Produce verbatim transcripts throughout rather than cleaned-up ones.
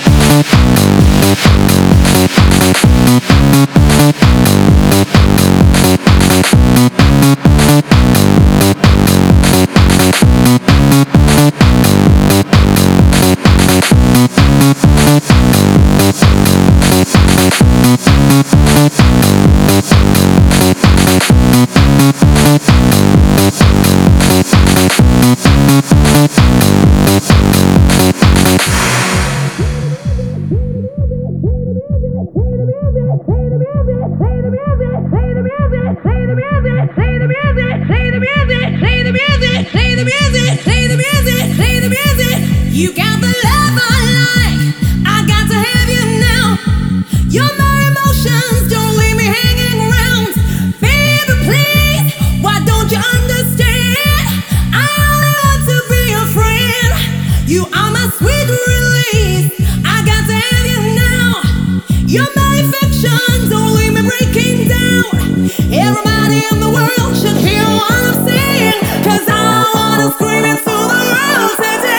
You got the love I like, I got to have you now. You're my emotions, don't leave me hanging around. Baby, please, why don't you understand? I only want to be your friend. You are my sweet release, I got to have you now. You're my affection, don't leave me breaking down. Everybody in the world should hear what I'm saying, 'cause I wanna scream into the world today.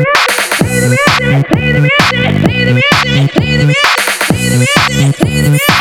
Play the music, play the music, play the music, play the music, play the music.